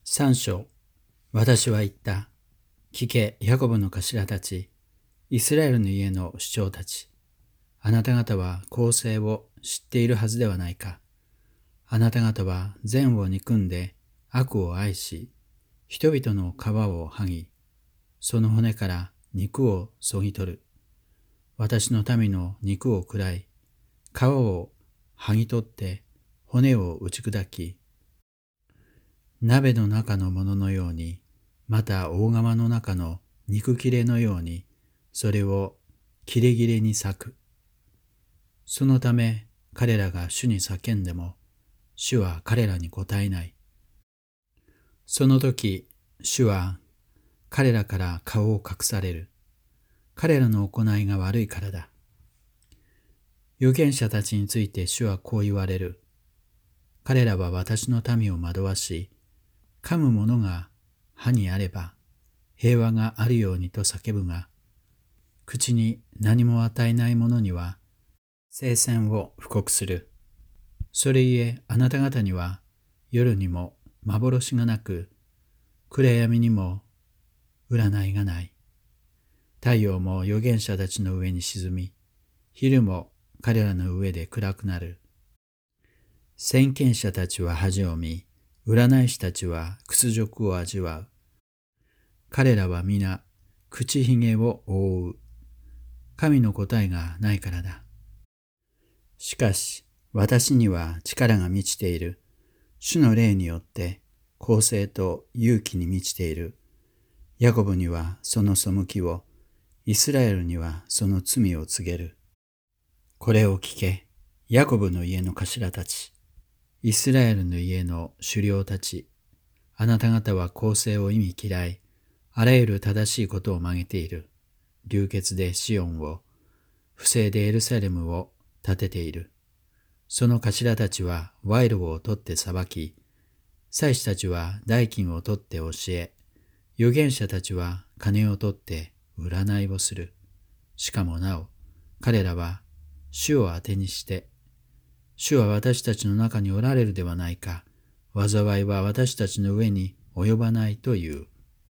三章。私は言った。聞け、ヤコブの頭たち、イスラエルの家の首長たち。あなた方は公正を知っているはずではないか。あなた方は善を憎んで悪を愛し、人々の皮を剥ぎ、その骨から肉をそぎ取る。私の民の肉を喰らい、皮を剥ぎ取って骨を打ち砕き、鍋の中のもののように、また大釜の中の肉切れのように、それを切れ切れに裂く。そのため彼らが主に叫んでも、主は彼らに答えない。その時、主は彼らから顔を隠される。彼らの行いが悪いからだ。預言者たちについて主はこう言われる。彼らは私の民を惑わし、噛むものが歯にあれば平和があるようにと叫ぶが、口に何も与えない者には聖戦を布告する。それゆえあなた方には夜にも幻がなく、暗闇にも占いがない。太陽も預言者たちの上に沈み、昼も彼らの上で暗くなる。先見者たちは恥を見、占い師たちは屈辱を味わう。彼らは皆口ひげを覆う。神の答えがないからだ。しかし私には力が満ちている。主の霊によって公正と勇気に満ちている。ヤコブにはその背きを、イスラエルにはその罪を告げる。これを聞け、ヤコブの家の頭たち。イスラエルの家の首領たち、あなた方は公正を忌み嫌い、あらゆる正しいことを曲げている。流血でシオンを、不正でエルサレムを立てている。その頭たちは賄賂を取って裁き、祭司たちは代金を取って教え、預言者たちは金を取って占いをする。しかもなお、彼らは主を当てにして、主は私たちの中におられるではないか。災いは私たちの上に及ばないという。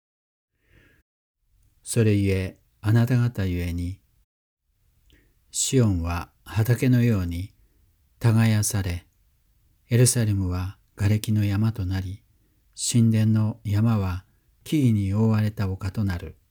それゆえ、あなた方ゆえに、シオンは畑のように耕され、エルサレムは瓦礫の山となり、神殿の山は木々に覆われた丘となる。